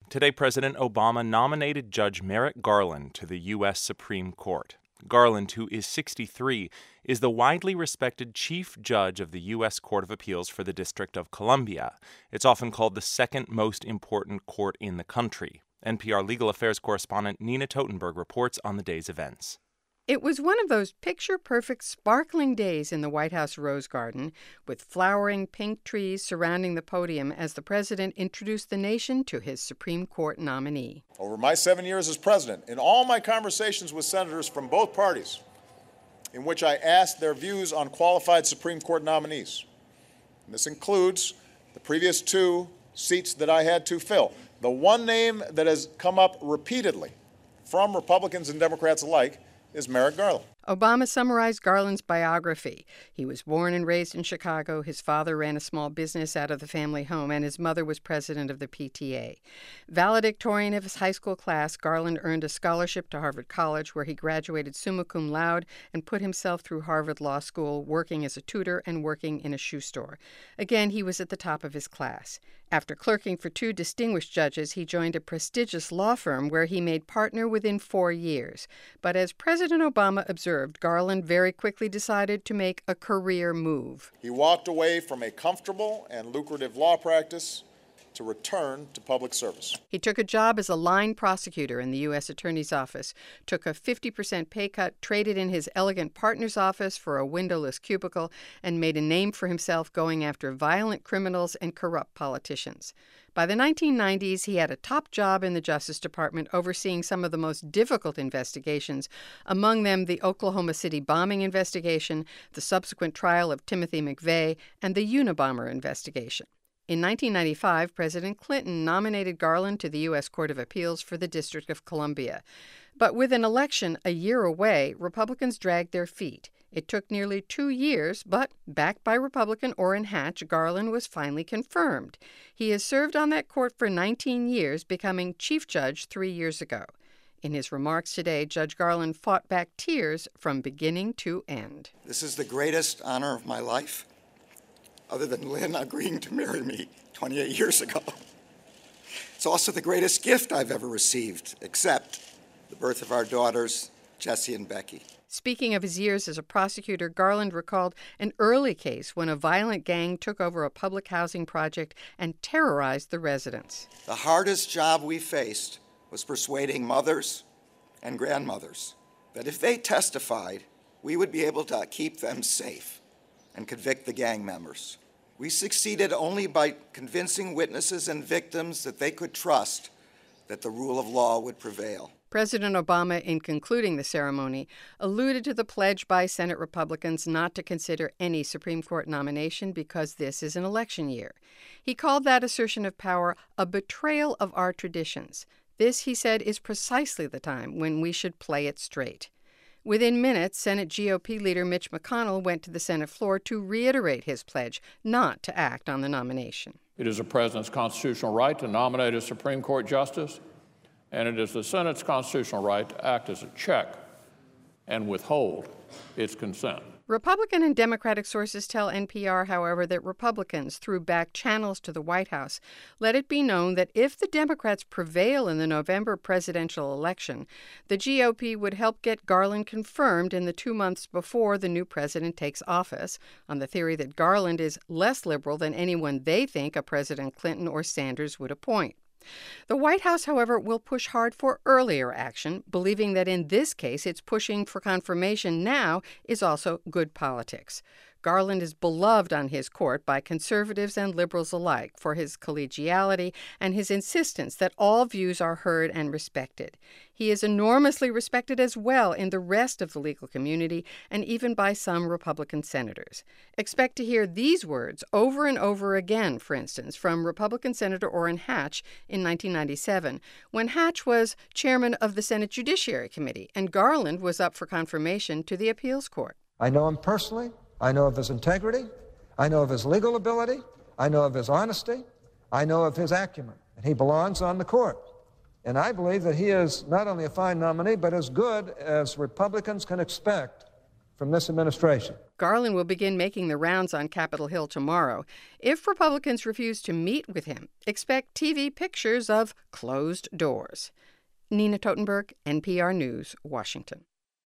Today, President Obama nominated Judge Merrick Garland to the U.S. Supreme Court. Garland, who is 63, is the widely respected Chief Judge of the U.S. Court of Appeals for the District of Columbia. It's often called the second most important court in the country. NPR legal affairs correspondent Nina Totenberg reports on the day's events. It was one of those picture-perfect, sparkling days in the White House Rose Garden, with flowering pink trees surrounding the podium as the president introduced the nation to his Supreme Court nominee. Over my 7 years as president, in all my conversations with senators from both parties, in which I asked their views on qualified Supreme Court nominees, and this includes the previous 2 seats that I had to fill, the one name that has come up repeatedly from Republicans and Democrats alike is Merrick Garland. Obama summarized Garland's biography. He was born and raised in Chicago. His father ran a small business out of the family home, and his mother was president of the PTA. Valedictorian of his high school class, Garland earned a scholarship to Harvard College, where he graduated summa cum laude and put himself through Harvard Law School, working as a tutor and working in a shoe store. Again, he was at the top of his class. After clerking for 2 distinguished judges, he joined a prestigious law firm where he made partner within 4 years. But as President Obama observed, Garland very quickly decided to make a career move. He walked away from a comfortable and lucrative law practice to return to public service. He took a job as a line prosecutor in the U.S. Attorney's Office, took a 50% pay cut, traded in his elegant partner's office for a windowless cubicle, and made a name for himself going after violent criminals and corrupt politicians. By the 1990s, he had a top job in the Justice Department overseeing some of the most difficult investigations, among them the Oklahoma City bombing investigation, the subsequent trial of Timothy McVeigh, and the Unabomber investigation. In 1995, President Clinton nominated Garland to the U.S. Court of Appeals for the District of Columbia. But with an election a year away, Republicans dragged their feet. It took nearly 2 years, but backed by Republican Orrin Hatch, Garland was finally confirmed. He has served on that court for 19 years, becoming Chief Judge 3 years ago. In his remarks today, Judge Garland fought back tears from beginning to end. This is the greatest honor of my life, other than Lynn agreeing to marry me 28 years ago. It's also the greatest gift I've ever received, except the birth of our daughters, Jessie and Becky. Speaking of his years as a prosecutor, Garland recalled an early case when a violent gang took over a public housing project and terrorized the residents. The hardest job we faced was persuading mothers and grandmothers that if they testified, we would be able to keep them safe and convict the gang members. We succeeded only by convincing witnesses and victims that they could trust that the rule of law would prevail. President Obama, in concluding the ceremony, alluded to the pledge by Senate Republicans not to consider any Supreme Court nomination because this is an election year. He called that assertion of power a betrayal of our traditions. This, he said, is precisely the time when we should play it straight. Within minutes, Senate GOP leader Mitch McConnell went to the Senate floor to reiterate his pledge not to act on the nomination. It is the president's constitutional right to nominate a Supreme Court justice, and it is the Senate's constitutional right to act as a check and withhold its consent. Republican and Democratic sources tell NPR, however, that Republicans, through back channels to the White House, let it be known that if the Democrats prevail in the November presidential election, the GOP would help get Garland confirmed in the 2 months before the new president takes office, on the theory that Garland is less liberal than anyone they think a President Clinton or Sanders would appoint. The White House, however, will push hard for earlier action, believing that in this case its pushing for confirmation now is also good politics. Garland is beloved on his court by conservatives and liberals alike for his collegiality and his insistence that all views are heard and respected. He is enormously respected as well in the rest of the legal community and even by some Republican senators. Expect to hear these words over and over again, for instance, from Republican Senator Orrin Hatch in 1997, when Hatch was chairman of the Senate Judiciary Committee and Garland was up for confirmation to the appeals court. I know him personally. I know of his integrity. I know of his legal ability. I know of his honesty. I know of his acumen. And he belongs on the court. And I believe that he is not only a fine nominee, but as good as Republicans can expect from this administration. Garland will begin making the rounds on Capitol Hill tomorrow. If Republicans refuse to meet with him, expect TV pictures of closed doors. Nina Totenberg, NPR News, Washington.